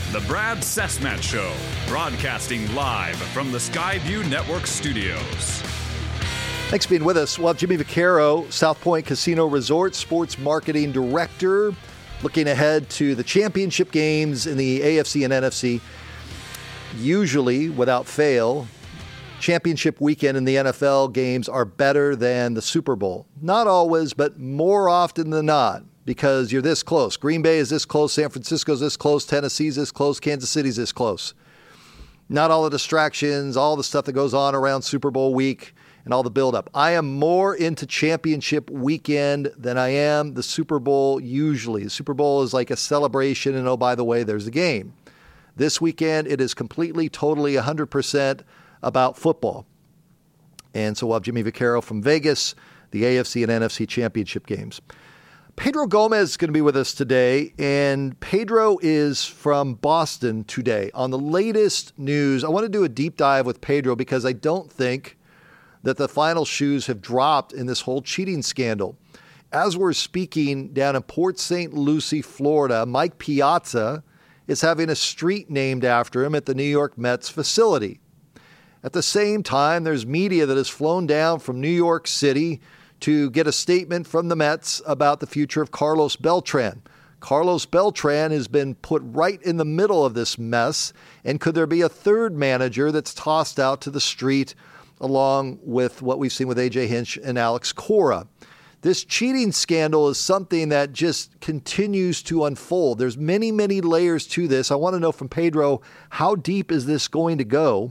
The Brad Cessmat Show, broadcasting live from the Skyview Network studios. Thanks for being with us. We'll have Jimmy Vaccaro, South Point Casino Resort Sports Marketing Director, looking ahead to the championship games in the AFC and NFC. Usually, without fail, championship weekend in the NFL games are better than the Super Bowl. Not always, but more often than not, because you're this close. Green Bay is this close, San Francisco's this close, Tennessee's this close, Kansas City's this close. Not all the distractions, all the stuff that goes on around Super Bowl week and all the buildup. I am more into championship weekend than I am the Super Bowl usually. The Super Bowl is like a celebration, and oh, by the way, there's a game. This weekend, it is completely, totally, 100% about football. And so we'll have Jimmy Vaccaro from Vegas, the AFC and NFC championship games. Pedro Gomez is going to be with us today, and Pedro is from Boston today. On the latest news, I want to do a deep dive with Pedro because I don't think that the final shoes have dropped in this whole cheating scandal. As we're speaking down in Port St. Lucie, Florida, Mike Piazza is having a street named after him at the New York Mets facility. At the same time, there's media that has flown down from New York City to get a statement from the Mets about the future of Carlos Beltran. Carlos Beltran has been put right in the middle of this mess, and could there be a third manager that's tossed out to the street along with what we've seen with A.J. Hinch and Alex Cora? This cheating scandal is something that just continues to unfold. There's many, many layers to this. I want to know from Pedro, how deep is this going to go?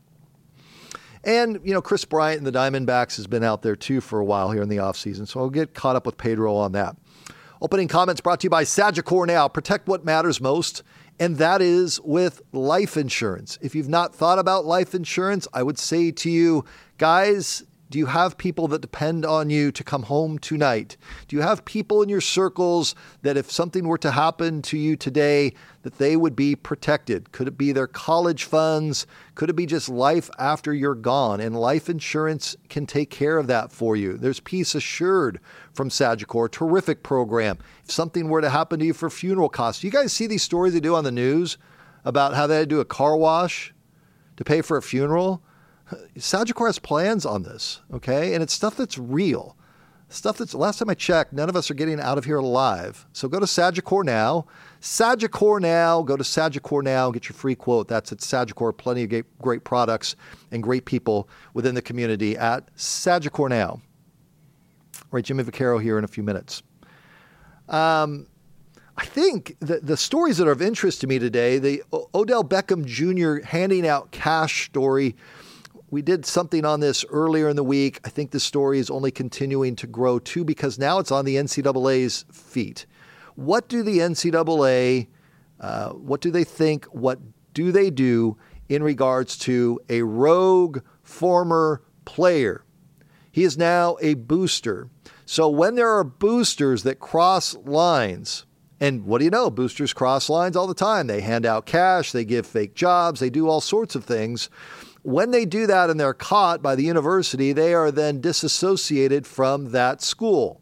And, Chris Bryant and the Diamondbacks has been out there too for a while here in the offseason. So I'll get caught up with Pedro on that. Opening comments brought to you by Sagicor Now. Protect what matters most, and that is with life insurance. If you've not thought about life insurance, I would say to you, guys, do you have people that depend on you to come home tonight? Do you have people in your circles that if something were to happen to you today, that they would be protected? Could it be their college funds? Could it be just life after you're gone? And life insurance can take care of that for you. There's Peace Assured from Sagicor, terrific program. If something were to happen to you for funeral costs, you guys see these stories they do on the news about how they do a car wash to pay for a funeral? Sagicor has plans on this, okay? And it's stuff that's real. Stuff that's, last time I checked, none of us are getting out of here alive. So go to Sagicor Now. Sagicor Now. Go to Sagicor Now. Get your free quote. That's at Sagicor. Plenty of great products and great people within the community at Sagicor Now. All right, Jimmy Vaccaro here in a few minutes. I think the stories that are of interest to me today, the Odell Beckham Jr. handing out cash story. We did something on this earlier in the week. I think the story is only continuing to grow too because now it's on the NCAA's feet. What do the NCAA, what do they think, what do they do in regards to a rogue former player? He is now a booster. So when there are boosters that cross lines, and what do you know? Boosters cross lines all the time. They hand out cash, they give fake jobs, they do all sorts of things. When they do that and they're caught by the university, they are then disassociated from that school.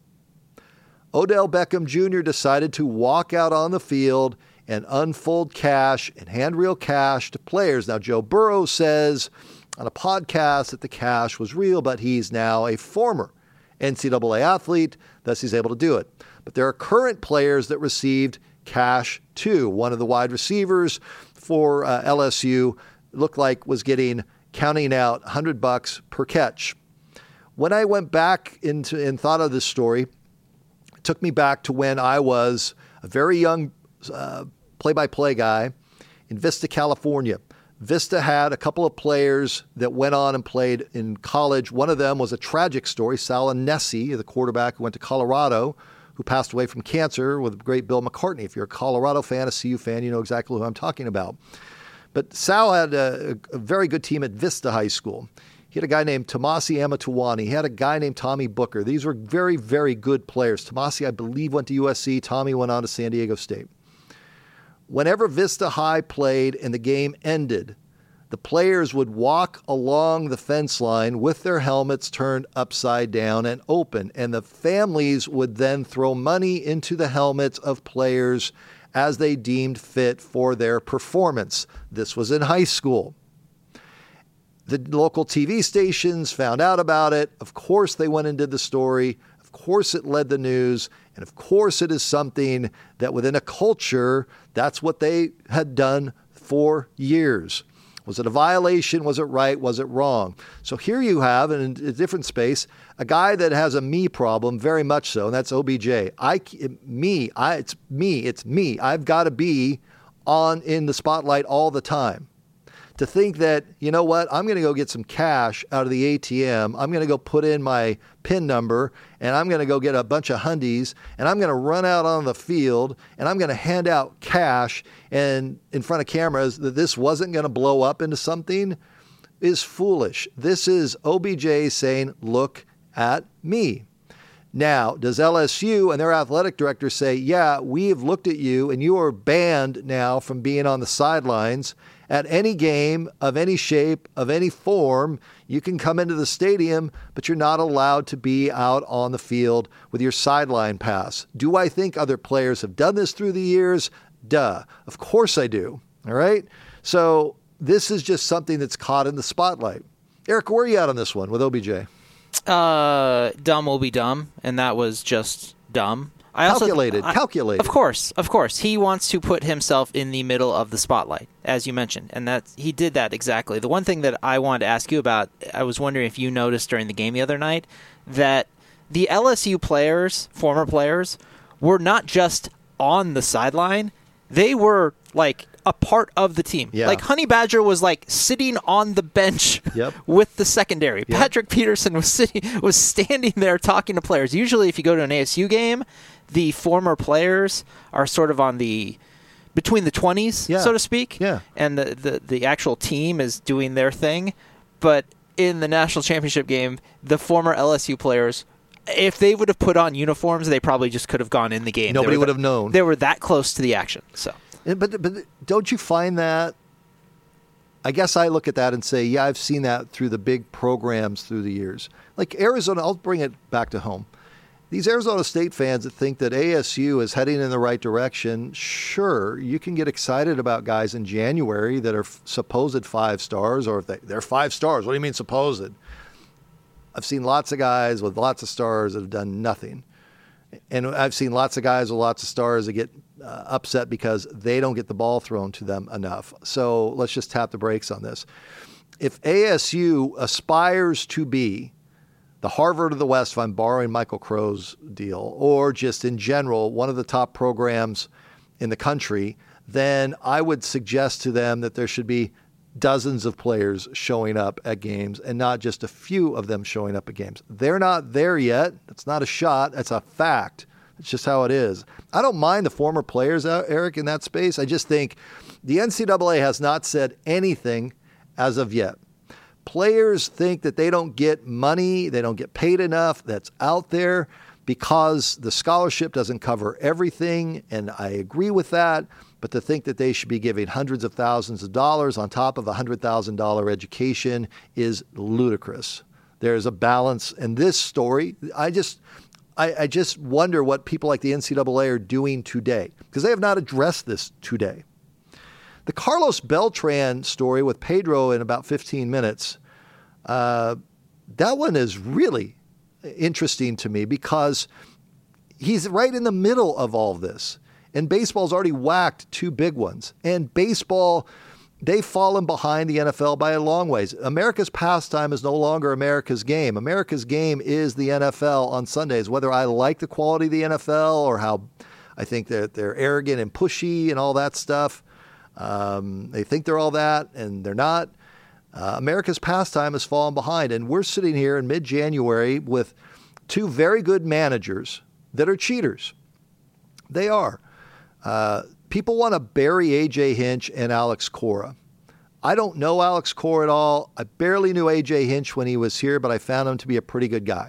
Odell Beckham Jr. decided to walk out on the field and unfold cash and hand real cash to players. Now, Joe Burrow says on a podcast that the cash was real, but he's now a former NCAA athlete, thus he's able to do it. But there are current players that received cash too. One of the wide receivers for LSU looked like was counting out $100 per catch. When I went back into and thought of this story, it took me back to when I was a very young play-by-play guy in Vista, California. Vista had a couple of players that went on and played in college. One of them was a tragic story, Sal Anesi, the quarterback who went to Colorado, who passed away from cancer with the great Bill McCartney. If you're a Colorado fan, a CU fan, you know exactly who I'm talking about. But Sal had a very good team at Vista High School. He had a guy named Tomasi Amatuwani. He had a guy named Tommy Booker. These were very, very good players. Tomasi, I believe, went to USC. Tommy went on to San Diego State. Whenever Vista High played and the game ended, the players would walk along the fence line with their helmets turned upside down and open, and the families would then throw money into the helmets of players as they deemed fit for their performance. This was in high school. The local TV stations found out about it. Of course, they went and did the story. Of course, it led the news. And of course, it is something that within a culture, that's what they had done for years. Was it a violation? Was it right? Was it wrong? So here you have, in a different space, a guy that has a me problem, very much so, and that's OBJ. It's me. I've got to be in the spotlight all the time. To think that, you know what, I'm going to go get some cash out of the ATM. I'm going to go put in my PIN number, and I'm going to go get a bunch of hundies, and I'm going to run out on the field, and I'm going to hand out cash and in front of cameras that this wasn't going to blow up into something is foolish. This is OBJ saying, look at me. Now, does LSU and their athletic director say, yeah, we have looked at you and you are banned now from being on the sidelines at any game of any shape, of any form? You can come into the stadium, but you're not allowed to be out on the field with your sideline pass. Do I think other players have done this through the years? Duh. Of course I do. All right? So this is just something that's caught in the spotlight. Eric, where are you at on this one with OBJ? Dumb will be dumb, and that was just dumb. Calculated. Of course. He wants to put himself in the middle of the spotlight, as you mentioned, and he did that exactly. The one thing that I wanted to ask you about, I was wondering if you noticed during the game the other night, that the LSU players, former players, were not just on the sideline, they were like a part of the team. Yeah. Like Honey Badger was like sitting on the bench with the secondary. Yep. Patrick Peterson was standing there talking to players. Usually if you go to an ASU game, the former players are sort of on between the 20s, so to speak. Yeah. And the actual team is doing their thing. But in the national championship game, the former LSU players, if they would have put on uniforms, they probably just could have gone in the game. Nobody would have known. They were that close to the action. So, but don't you find that? I guess I look at that and say, yeah, I've seen that through the big programs through the years. Like Arizona, I'll bring it back to home. These Arizona State fans that think that ASU is heading in the right direction, sure, you can get excited about guys in January that are supposed 5 stars, or if they're 5 stars. What do you mean supposed? I've seen lots of guys with lots of stars that have done nothing. And I've seen lots of guys with lots of stars that get upset because they don't get the ball thrown to them enough. So let's just tap the brakes on this. If ASU aspires to be the Harvard of the West, if I'm borrowing Michael Crow's deal, or just in general, one of the top programs in the country, then I would suggest to them that there should be dozens of players showing up at games and not just a few of them showing up at games. They're not there yet. That's not a shot. That's a fact. It's just how it is. I don't mind the former players, Eric, in that space. I just think the NCAA has not said anything as of yet. Players think that they don't get money, they don't get paid enough that's out there because the scholarship doesn't cover everything, and I agree with that. But to think that they should be giving hundreds of thousands of dollars on top of a $100,000 education is ludicrous. There's a balance in this story. I just wonder what people like the NCAA are doing today, because they have not addressed this today. The Carlos Beltran story with Pedro in about 15 minutes, that one is really interesting to me because he's right in the middle of all of this. And baseball's already whacked 2 big ones. And baseball, they've fallen behind the NFL by a long ways. America's pastime is no longer America's game. America's game is the NFL on Sundays, whether I like the quality of the NFL or how I think that they're arrogant and pushy and all that stuff. They think they're all that, and they're not. America's pastime has fallen behind, and we're sitting here in mid-January with 2 very good managers that are cheaters. They are. People want to bury A.J. Hinch and Alex Cora. I don't know Alex Cora at all. I barely knew A.J. Hinch when he was here, but I found him to be a pretty good guy.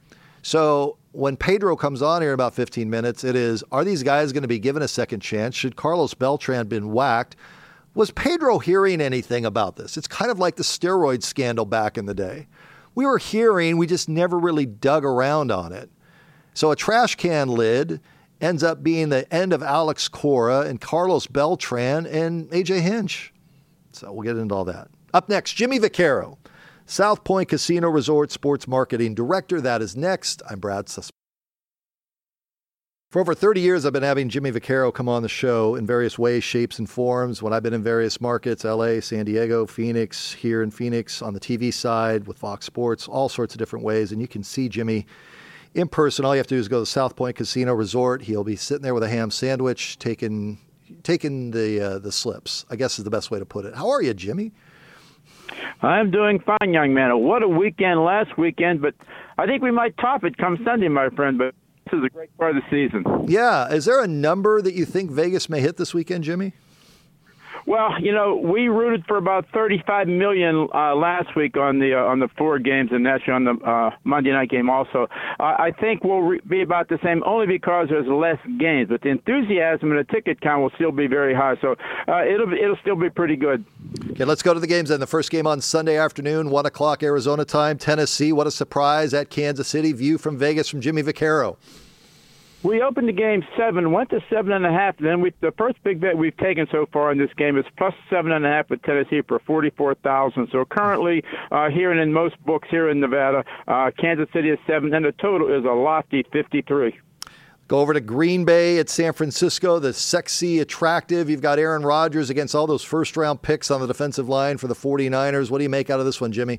So when Pedro comes on here in about 15 minutes, it is, are these guys going to be given a second chance? Should Carlos Beltran been whacked? Was Pedro hearing anything about this? It's kind of like the steroid scandal back in the day. We were hearing, we just never really dug around on it. So a trash can lid, ends up being the end of Alex Cora and Carlos Beltran and AJ Hinch. So we'll get into all that. Up next, Jimmy Vaccaro, South Point Casino Resort Sports Marketing Director. That is next. I'm Brad Sussman. For over 30 years, I've been having Jimmy Vaccaro come on the show in various ways, shapes, and forms. When I've been in various markets, LA, San Diego, Phoenix, here in Phoenix, on the TV side with Fox Sports, all sorts of different ways. And you can see Jimmy in person. All you have to do is go to South Point Casino Resort. He'll be sitting there with a ham sandwich, taking the slips, I guess is the best way to put it. How are you, Jimmy? I'm doing fine, young man. What a weekend last weekend, but I think we might top it come Sunday, my friend. But this is a great part of the season. Yeah. Is there a number that you think Vegas may hit this weekend, Jimmy? Well, we rooted for about $35 million last week on the 4 games, and actually on the Monday night game also. I think we'll be about the same, only because there's less games. But the enthusiasm and the ticket count will still be very high, so it'll still be pretty good. Okay, let's go to the games then. The first game on Sunday afternoon, 1 o'clock Arizona time, Tennessee. What a surprise at Kansas City. View from Vegas from Jimmy Vaccaro. We opened the game 7, went to 7.5. Then the first big bet we've taken so far in this game is plus 7.5 with Tennessee for 44,000. So currently, here and in most books here in Nevada, Kansas City is 7, and the total is a lofty 53. Go over to Green Bay at San Francisco, the sexy, attractive. You've got Aaron Rodgers against all those first-round picks on the defensive line for the 49ers. What do you make out of this one, Jimmy?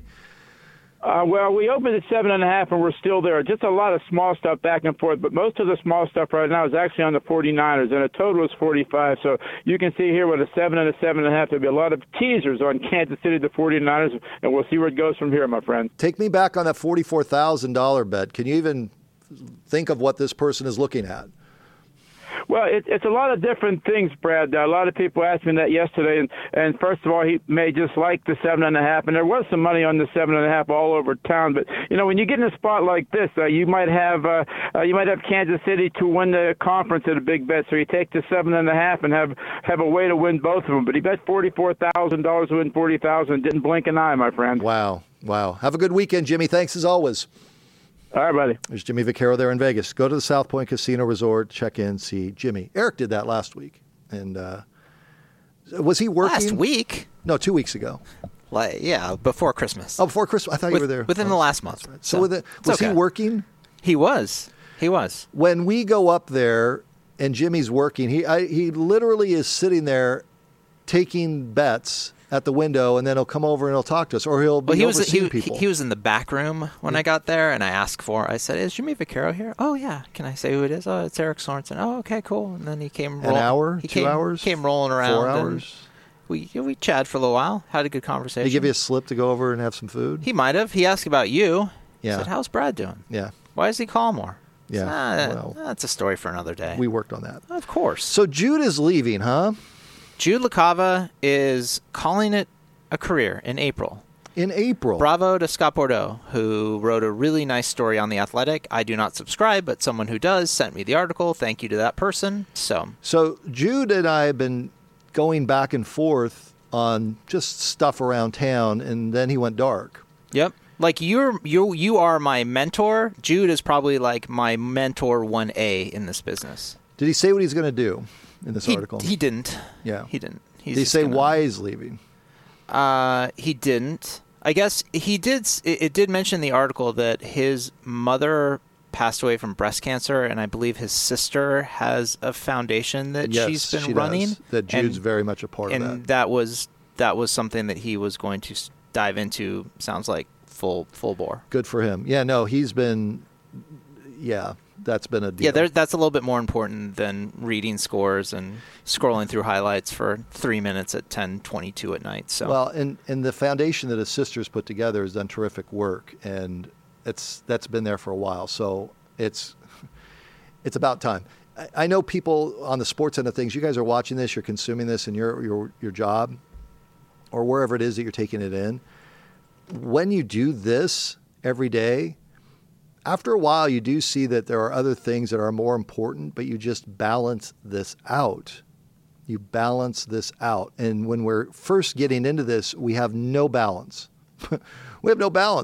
Well, we opened at 7.5, and we're still there. Just a lot of small stuff back and forth, but most of the small stuff right now is actually on the 49ers, and the total is 45. So you can see here with a 7 and a 7.5, there'll be a lot of teasers on Kansas City, the 49ers, and we'll see where it goes from here, my friend. Take me back on that $44,000 bet. Can you even think of what this person is looking at? Well, it's a lot of different things, Brad. A lot of people asked me that yesterday, and first of all, he may just like the 7.5, and there was some money on the 7.5 all over town. But when you get in a spot like this, you might have Kansas City to win the conference at a big bet. So you take the 7.5 and have a way to win both of them. But he bet $44,000 to win $40,000. Didn't blink an eye, my friend. Wow. Have a good weekend, Jimmy. Thanks as always. All right, buddy. There's Jimmy Vaccaro there in Vegas. Go to the South Point Casino Resort, check in, see Jimmy. Eric did that last week. And was he working? Last week? No, 2 weeks ago. Yeah, before Christmas. Oh, before Christmas? I thought you were there. Within the last month. Right. So was he working? He was. When we go up there and Jimmy's working, he literally is sitting there taking bets at the window, and then he'll come over and he'll talk to us, or he'll be overseeing people. He was in the back room when I got there, and I said, "Is Jimmy Vaccaro here?" "Oh, yeah." "Can I say who it is?" "Oh, it's Eric Sorensen." "Oh, okay, cool." And then he came an hour, 2 hours? He came rolling around. 4 hours? We chatted for a little while, had a good conversation. Did he give you a slip to go over and have some food? He might have. He asked about you. Yeah. He said, "How's Brad doing?" Yeah. "Why does he call more?" Yeah. That's a story for another day. We worked on that. Of course. So Jude is leaving, huh? Jude LaCava is calling it a career in April. In April. Bravo to Scott Bordeaux, who wrote a really nice story on The Athletic. I do not subscribe, but someone who does sent me the article. Thank you to that person. So Jude and I have been going back and forth on just stuff around town, and then he went dark. Yep. Like you are my mentor. Jude is probably like my mentor 1A in this business. Did he say what he's going to do in this article? He didn't. Yeah. He didn't. Did he say why he's leaving? He didn't. I guess he did. It did mention in the article that his mother passed away from breast cancer, and I believe his sister has a foundation that she's been running. Does. That Jude's very much a part of that. And that was something that he was going to dive into. Sounds like full bore. Good for him. Yeah, no, he's been. Yeah, that's been a deal. Yeah, that's a little bit more important than reading scores and scrolling through highlights for 3 minutes at 10:22 at night. So well, and the foundation that his sister's put together has done terrific work, and that's been there for a while. So it's about time. I know people on the sports end of things. You guys are watching this. You're consuming this in your job or wherever it is that you're taking it in. When you do this every day, after a while, you do see that there are other things that are more important, but you just balance this out. You balance this out. And when we're first getting into this, we have no balance. We have no balance.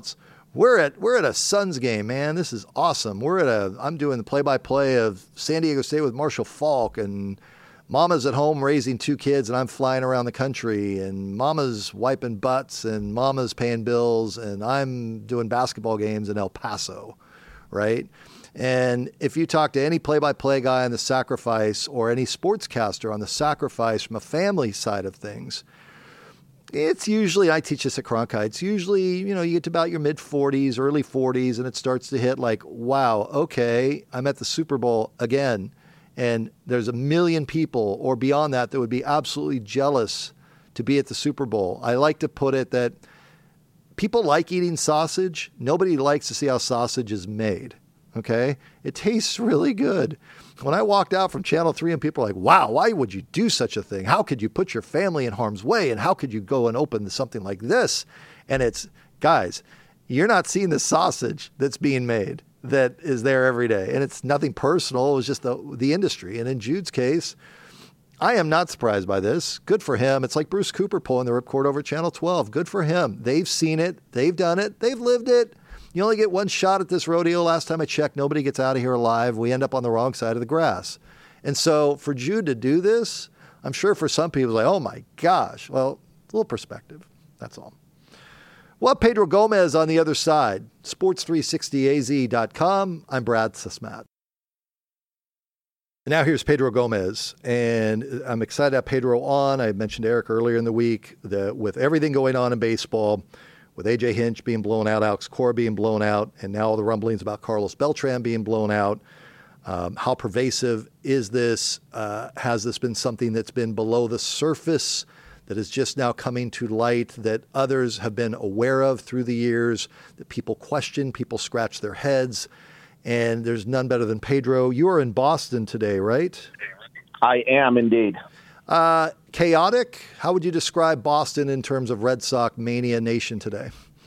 We're at a Suns game, man. This is awesome. I'm doing the play-by-play of San Diego State with Marshall Faulk, and Mama's at home raising 2 kids, and I'm flying around the country, and Mama's wiping butts, and Mama's paying bills, and I'm doing basketball games in El Paso, right? And if you talk to any play-by-play guy on the Sacrifice or any sportscaster on the Sacrifice from a family side of things, it's usually, I teach this at Cronkite, it's usually, you get to about your mid-40s, early 40s, and it starts to hit like, wow, okay, I'm at the Super Bowl again, and there's 1 million people or beyond that would be absolutely jealous to be at the Super Bowl. I like to put it that people like eating sausage. Nobody likes to see how sausage is made, okay? It tastes really good. When I walked out from Channel 3 and people are like, wow, why would you do such a thing? How could you put your family in harm's way? And how could you go and open something like this? And it's, guys, you're not seeing the sausage that's being made that is there every day. And it's nothing personal. It was just the industry. And in Jude's case, I am not surprised by this. Good for him. It's like Bruce Cooper pulling the ripcord over Channel 12. Good for him. They've seen it. They've done it. They've lived it. You only get one shot at this rodeo. Last time I checked, nobody gets out of here alive. We end up on the wrong side of the grass. And so for Jude to do this, I'm sure for some people, it's like, oh my gosh. Well, a little perspective. That's all. Well, Pedro Gomez on the other side. Sports360az.com. I'm Brad Sismat. Now here's Pedro Gomez, and I'm excited to have Pedro on. I mentioned Eric earlier in the week that with everything going on in baseball, with A.J. Hinch being blown out, Alex Cora being blown out, and now all the rumblings about Carlos Beltran being blown out. How pervasive is this? Has this been something that's been below the surface that is just now coming to light, that others have been aware of through the years, that people question, people scratch their heads, and there's none better than Pedro. You are in Boston today, right? I am indeed. Chaotic? How would you describe Boston in terms of Red Sox mania nation today?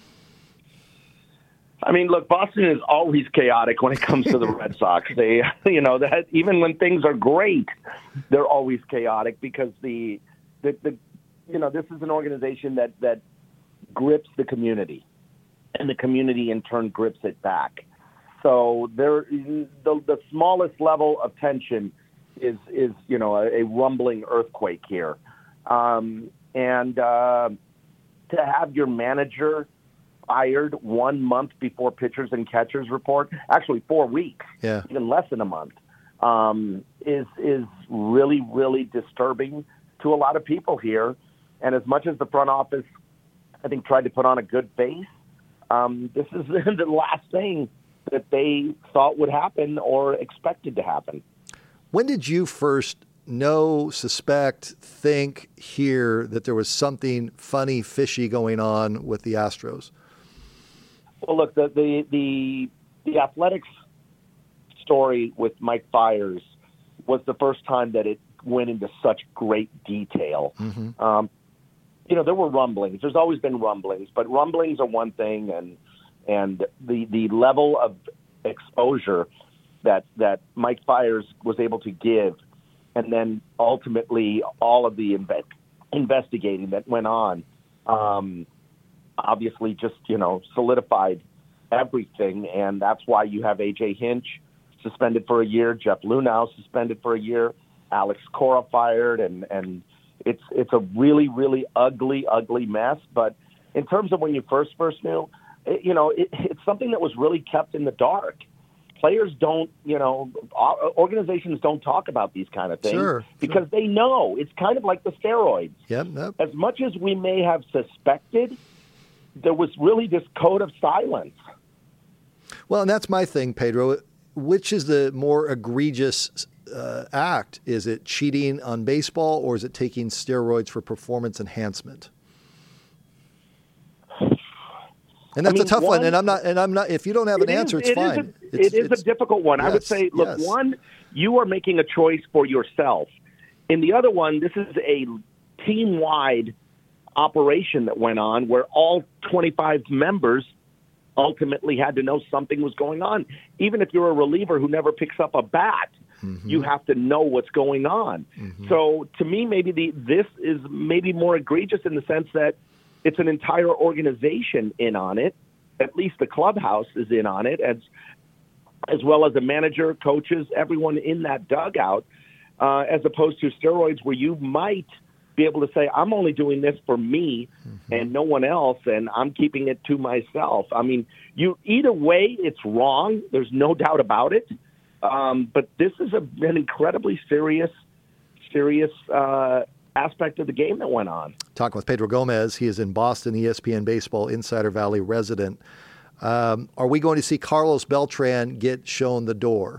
I mean, look, Boston is always chaotic when it comes to the Red Sox. They, that even when things are great, they're always chaotic because this is an organization that grips the community, and the community in turn grips it back. So the smallest level of tension is a rumbling earthquake here, and to have your manager fired 1 month before pitchers and catchers report, actually 4 weeks, even less than a month, is really, really disturbing to a lot of people here. And as much as the front office, I think, tried to put on a good face, this is the last thing that they thought would happen or expected to happen. When did you first know, suspect, think, hear that there was something funny, fishy going on with the Astros? Well, look, the Athletics story with Mike Fiers was the first time that it went into such great detail. Mm-hmm. There were rumblings. There's always been rumblings, but rumblings are one thing, and the level of exposure that Mike Fiers was able to give, and then ultimately all of the investigating that went on, obviously just, solidified everything. And that's why you have A.J. Hinch suspended for a year, Jeff Luhnow suspended for a year, Alex Cora fired, and it's a really, really ugly mess. But in terms of when you first knew, it's something that was really kept in the dark. Players don't, organizations don't talk about these kind of things because they know. It's kind of like the steroids. Yep. As much as we may have suspected, there was really this code of silence. Well, and that's my thing, Pedro. Which is the more egregious act? Is it cheating on baseball, or is it taking steroids for performance enhancement? And that's a tough one. And I'm not. If you don't have an answer, it's fine. It is a difficult one. Yes, I would say, look, one, you are making a choice for yourself. In the other one, this is a team-wide operation that went on where all 25 members ultimately had to know something was going on. Even if you're a reliever who never picks up a bat, mm-hmm. you have to know what's going on. Mm-hmm. So to me, maybe this is maybe more egregious in the sense that it's an entire organization in on it, at least the clubhouse is in on it, as well as the manager, coaches, everyone in that dugout, as opposed to steroids where you might be able to say, I'm only doing this for me and no one else, and I'm keeping it to myself. I mean, either way, it's wrong. There's no doubt about it. But this is an incredibly serious aspect of the game that went on. Talking with Pedro Gomez. He is in Boston, ESPN Baseball Insider Valley resident. Are we going to see Carlos Beltran get shown the door?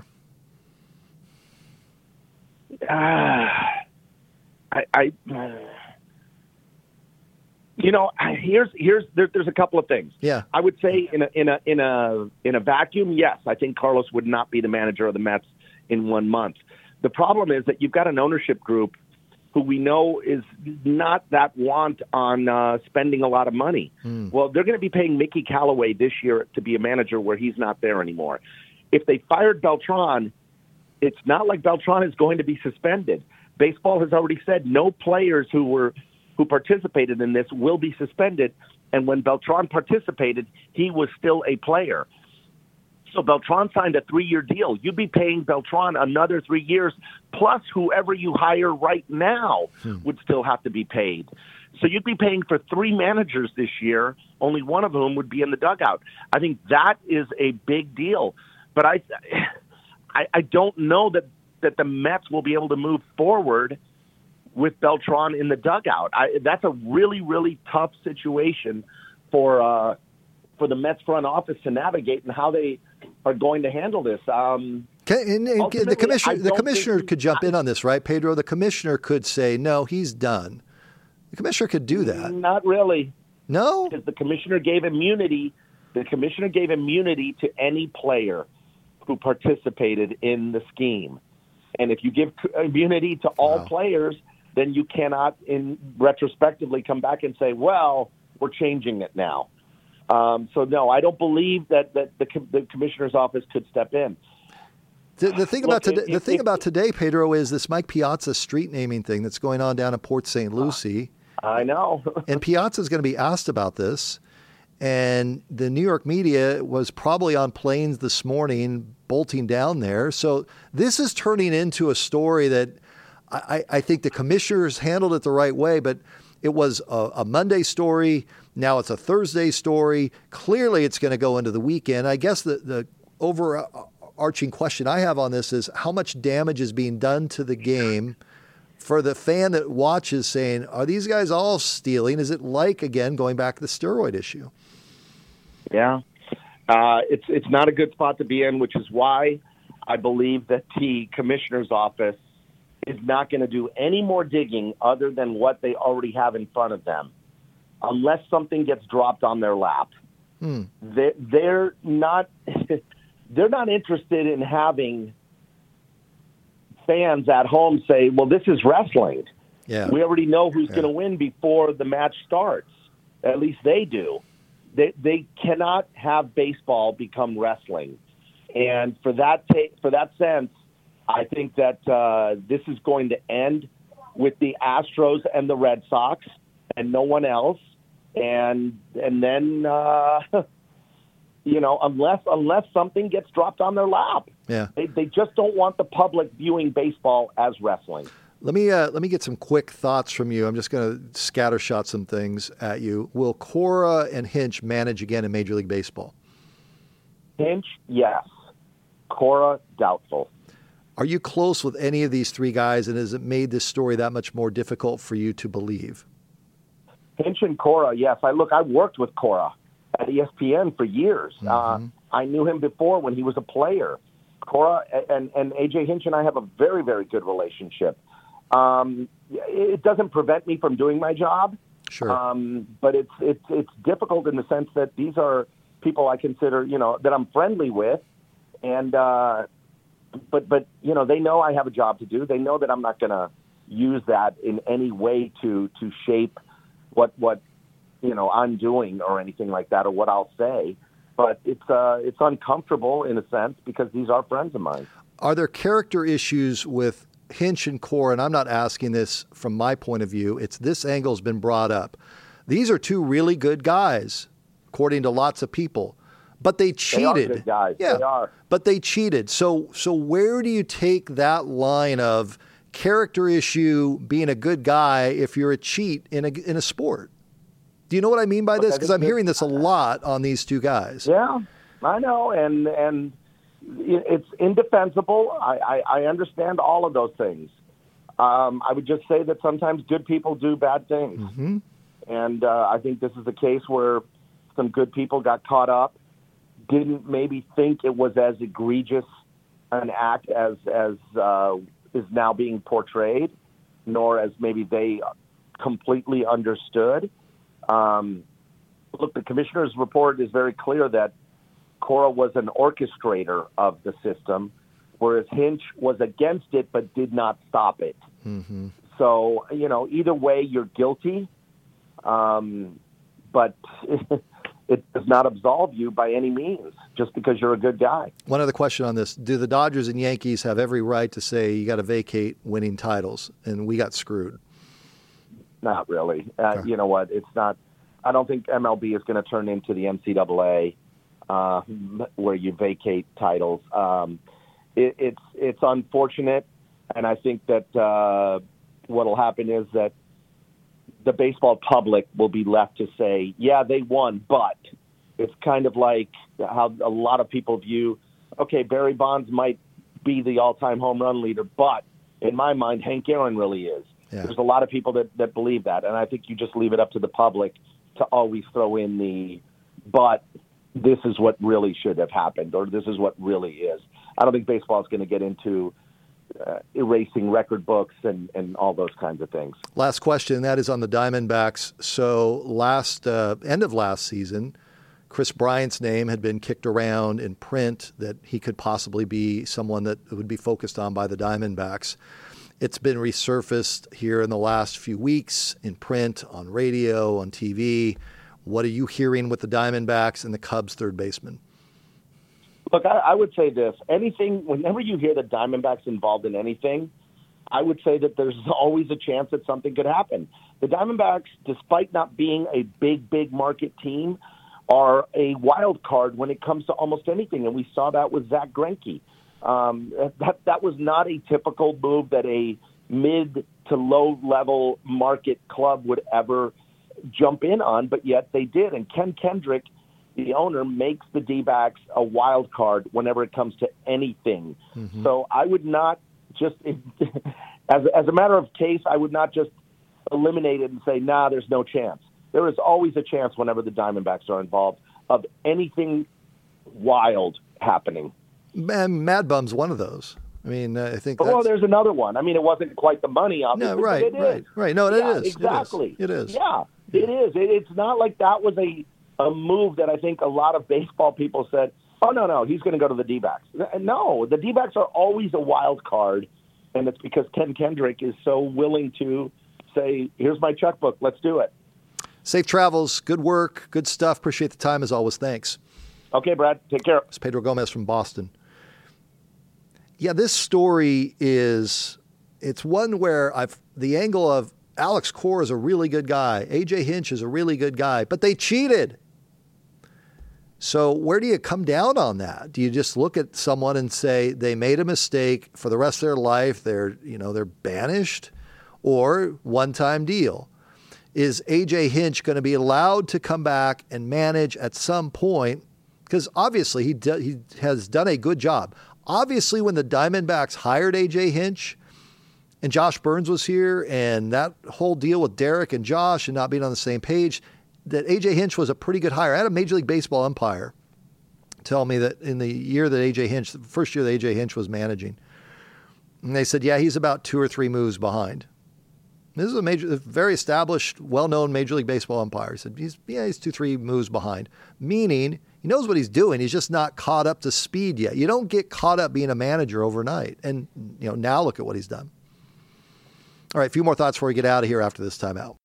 There's a couple of things. Yeah, I would say in a vacuum, yes, I think Carlos would not be the manager of the Mets in 1 month. The problem is that you've got an ownership group who we know is not that want on spending a lot of money. Well, they're going to be paying Mickey Callaway this year to be a manager where he's not there anymore. If they fired Beltran, it's not like Beltran is going to be suspended. Baseball has already said no players who participated in this will be suspended. And when Beltran participated, he was still a player. So Beltran signed a 3-year deal. You'd be paying Beltran another 3 years, plus whoever you hire right now would still have to be paid. So you'd be paying for 3 managers this year, only one of whom would be in the dugout. I think that is a big deal. But I don't know that the Mets will be able to move forward with Beltran in the dugout. That's a really, really tough situation for the Mets front office to navigate and how they are going to handle this. The commissioner could jump in on this, right, Pedro? The commissioner could say, no, he's done. The commissioner could do that. Not really. No? Because the commissioner gave immunity. The commissioner gave immunity to any player who participated in the scheme. And if you give immunity to all players, then you cannot, retrospectively, come back and say, well, we're changing it now. So, no, I don't believe that the commissioner's office could step in. The thing about today, Pedro, is this Mike Piazza street naming thing that's going on down in Port St. Lucie. I know. And Piazza's going to be asked about this. And the New York media was probably on planes this morning bolting down there. So this is turning into a story that I think the commissioners handled it the right way, but it was a Monday story. Now it's a Thursday story. Clearly it's going to go into the weekend. I guess the overarching question I have on this is how much damage is being done to the game for the fan that watches, saying, are these guys all stealing? Is it like, again, going back to the steroid issue? Yeah. It's not a good spot to be in, which is why I believe that the commissioner's office is not going to do any more digging other than what they already have in front of them, unless something gets dropped on their lap. They're not interested in having fans at home say, well, this is wrestling. Yeah. We already know who's going to win before the match starts. At least they do. They cannot have baseball become wrestling. And for that sense, I think that this is going to end with the Astros and the Red Sox and no one else. And then, unless something gets dropped on their lap, they just don't want the public viewing baseball as wrestling. Let me get some quick thoughts from you. I'm just going to scattershot some things at you. Will Cora and Hinch manage again in Major League Baseball? Hinch, yes. Cora, doubtful. Are you close with any of these 3 guys, and has it made this story that much more difficult for you to believe? Hinch and Cora, yes. I worked with Cora at ESPN for years. I knew him before when he was a player. Cora and A.J. Hinch and I have a very, very good relationship. It doesn't prevent me from doing my job. Sure. But it's difficult in the sense that these are people I consider, that I'm friendly with. And, but they know I have a job to do. They know that I'm not going to use that in any way to shape what I'm doing or anything like that, or what I'll say. But it's uncomfortable in a sense because these are friends of mine. Are there character issues with Hinch and Cora? And I'm not asking this from my point of view. It's this angle's been brought up. These are 2 really good guys. according to lots of people. But they cheated. They are good guys. Yeah, they are. But they cheated. So where do you take that line of character issue being a good guy if you're a cheat in a sport? Do you know what I mean by this? Because I'm hearing this a lot on these two guys. Yeah, I know, and it's indefensible. I understand all of those things. I would just say that sometimes good people do bad things. Mm-hmm. And I think this is a case where some good people got caught up, didn't maybe think it was as egregious an act as is now being portrayed, nor as maybe they completely understood. Look, the commissioner's report is very clear that Cora was an orchestrator of the system, whereas Hinch was against it but did not stop it. Mm-hmm. So, either way, you're guilty, but it does not absolve you by any means just because you're a good guy. One other question on this. Do the Dodgers and Yankees have every right to say you got to vacate winning titles, and we got screwed? Not really. Okay. You know what? It's not. I don't think MLB is going to turn into the NCAA where you vacate titles. It's unfortunate, and I think that what will happen is that the baseball public will be left to say, yeah, they won, but it's kind of like how a lot of people view, okay, Barry Bonds might be the all-time home run leader, but in my mind, Hank Aaron really is. Yeah. There's a lot of people that believe that, and I think you just leave it up to the public to always throw in the but this is what really should have happened, or this is what really is. I don't think baseball is going to get into erasing record books and all those kinds of things. Last question, that is on the Diamondbacks. So end of last season, Chris Bryant's name had been kicked around in print that he could possibly be someone that would be focused on by the Diamondbacks. It's been resurfaced here in the last few weeks in print, on radio, on TV. What are you hearing with the Diamondbacks and the Cubs third baseman? Look, I would say this. Whenever you hear the Diamondbacks involved in anything, I would say that there's always a chance that something could happen. The Diamondbacks, despite not being a big market team, are a wild card when it comes to almost anything, and we saw that with Zach Greinke. That was not a typical move that a mid to low level market club would ever jump in on, but yet they did. And Ken Kendrick, the owner, makes the D-backs a wild card whenever it comes to anything. Mm-hmm. So I would not just, as a matter of case, I would not just eliminate it and say, nah, there's no chance. There is always a chance whenever the Diamondbacks are involved of anything wild happening. Man, Mad Bum's one of those. I mean, I think. Well, there's another one. I mean, it wasn't quite the money, obviously. No, right, but it is. right. No, it is exactly. It is. Yeah, it is. It's not like that was a move that I think a lot of baseball people said, "Oh no, he's going to go to the D-backs." No, the D-backs are always a wild card, and it's because Ken Kendrick is so willing to say, "Here's my checkbook. Let's do it." Safe travels. Good work. Good stuff. Appreciate the time as always. Thanks. Okay, Brad. Take care. It's Pedro Gomez from Boston. Yeah, this story it's one where the angle of Alex Cora is a really good guy. A.J. Hinch is a really good guy, but they cheated. So where do you come down on that? Do you just look at someone and say they made a mistake for the rest of their life? They're banished, or one-time deal? Is A.J. Hinch going to be allowed to come back and manage at some point? Because obviously he has done a good job. Obviously, when the Diamondbacks hired A.J. Hinch and Josh Burns was here and that whole deal with Derek and Josh and not being on the same page, that A.J. Hinch was a pretty good hire. I had a Major League Baseball umpire tell me that in the year that the first year that A.J. Hinch was managing, and they said, yeah, he's about 2 or 3 moves behind. This is a very established, well-known Major League Baseball umpire. He said, he's 2-3 moves behind, meaning he knows what he's doing. He's just not caught up to speed yet. You don't get caught up being a manager overnight. And now look at what he's done. All right, a few more thoughts before we get out of here after this timeout.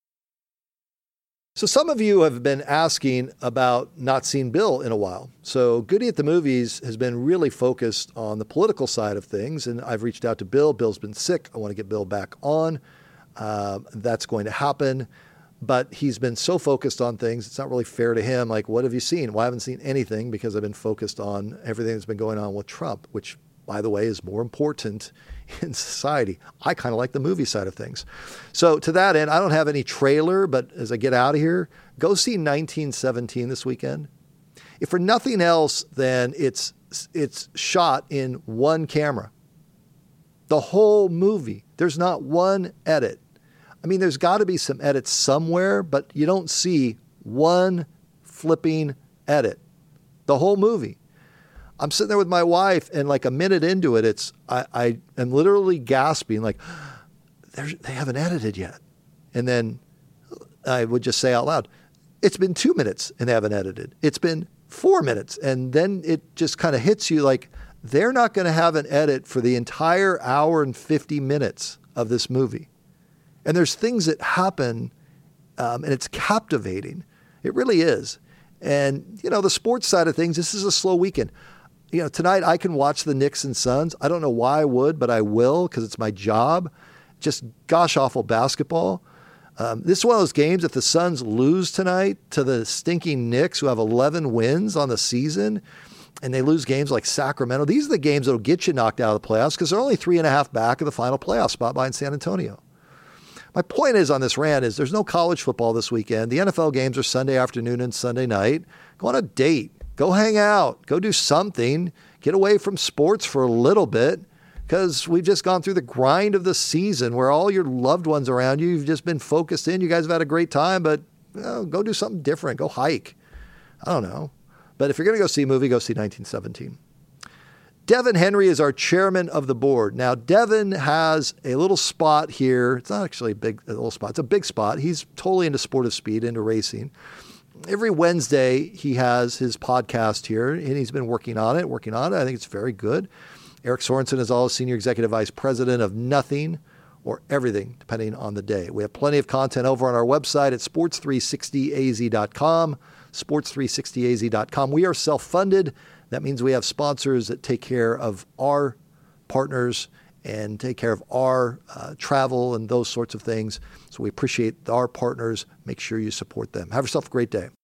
So some of you have been asking about not seeing Bill in a while. So Goody at the Movies has been really focused on the political side of things, and I've reached out to Bill. Bill's been sick. I want to get Bill back on. That's going to happen. But he's been so focused on things, it's not really fair to him. Like, what have you seen? Well, I haven't seen anything because I've been focused on everything that's been going on with Trump, which, by the way, is more important in society. I kind of like the movie side of things. So to that end, I don't have any trailer, but as I get out of here, go see 1917 this weekend. If for nothing else, then it's shot in one camera. The whole movie. There's not one edit. I mean, there's got to be some edits somewhere, but you don't see one flipping edit. The whole movie. I'm sitting there with my wife, and like a minute into it, I am literally gasping, like, they haven't edited yet. And then I would just say out loud, it's been 2 minutes and they haven't edited. It's been 4 minutes. And then it just kind of hits you like, they're not going to have an edit for the entire hour and 50 minutes of this movie. And there's things that happen, and it's captivating. It really is. And, the sports side of things, this is a slow weekend. Tonight I can watch the Knicks and Suns. I don't know why I would, but I will because it's my job. Just gosh awful basketball. This is one of those games, if the Suns lose tonight to the stinking Knicks who have 11 wins on the season, and they lose games like Sacramento, these are the games that will get you knocked out of the playoffs because they're only 3.5 back of the final playoff spot behind San Antonio. My point is on this rant is there's no college football this weekend. The NFL games are Sunday afternoon and Sunday night. Go on a date. Go hang out. Go do something. Get away from sports for a little bit because we've just gone through the grind of the season where all your loved ones around you, you've just been focused in. You guys have had a great time, but go do something different. Go hike. I don't know. But if you're going to go see a movie, go see 1917. Devin Henry is our chairman of the board. Now, Devin has a little spot here. It's not actually a little spot. It's a big spot. He's totally into sportive speed, into racing. Every Wednesday, he has his podcast here, and he's been working on it. I think it's very good. Eric Sorensen is also Senior Executive Vice President of Nothing or Everything, depending on the day. We have plenty of content over on our website at sports360az.com, sports360az.com. We are self-funded. That means we have sponsors that take care of our partners and take care of our travel and those sorts of things. So we appreciate our partners. Make sure you support them. Have yourself a great day.